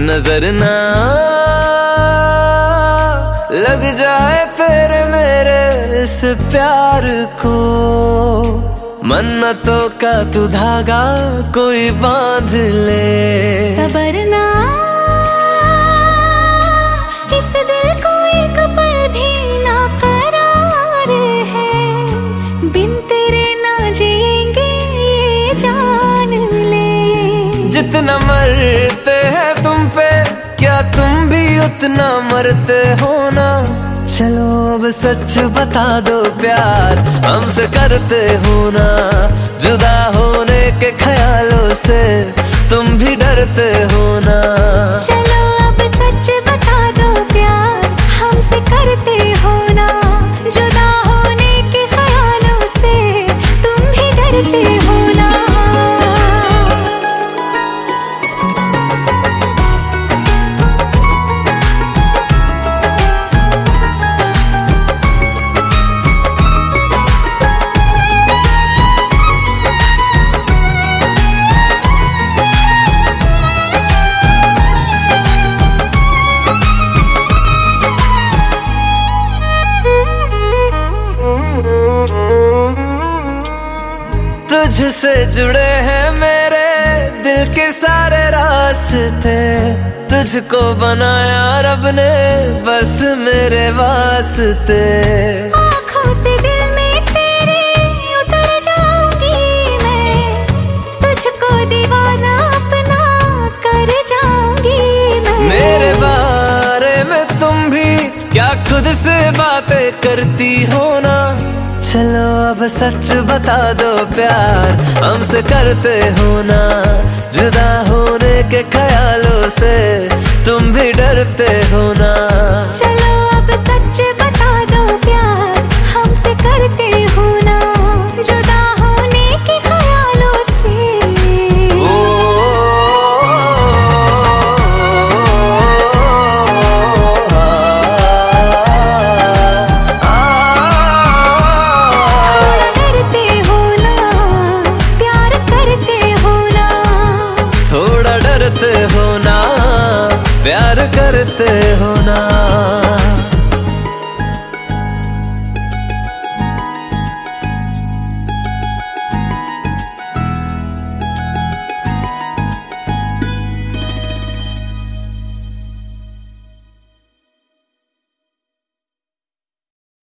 नजर ना लग जाए तेरे मेरे इस प्यार को, मन्नतों का तू धागा कोई बांध ले। सबर ना इस दिल को एक पल भी ना करार है, बिन तेरे ना जिएंगे ये जान ले। जितना मरते हैं तुम पे क्या तुम भी उतना मरते हो ना, चलो अब सच बता दो प्यार हमसे करते हो ना, जुदा होने के ख्यालों से तुम भी डरते हो ना। चलो अब सच बता दो प्यार हमसे करते हो ना, जुदा होने के ख्यालों से तुम भी डरते हो ना। तुझसे जुड़े हैं मेरे दिल के सारे रास्ते, तुझको बनाया रब ने बस मेरे वास्ते। आँखों से दिल में तेरे उतर जाऊंगी मैं, तुझको दीवाना अपना कर जाऊंगी मैं। मेरे बारे में तुम भी क्या खुद से बातें करती हो ना, चलो अब सच बता दो प्यार हमसे करते हो ना, जुदा होने के ख्यालों से तुम भी डरते हो ना। चलो अब सच बता दो प्यार हमसे करते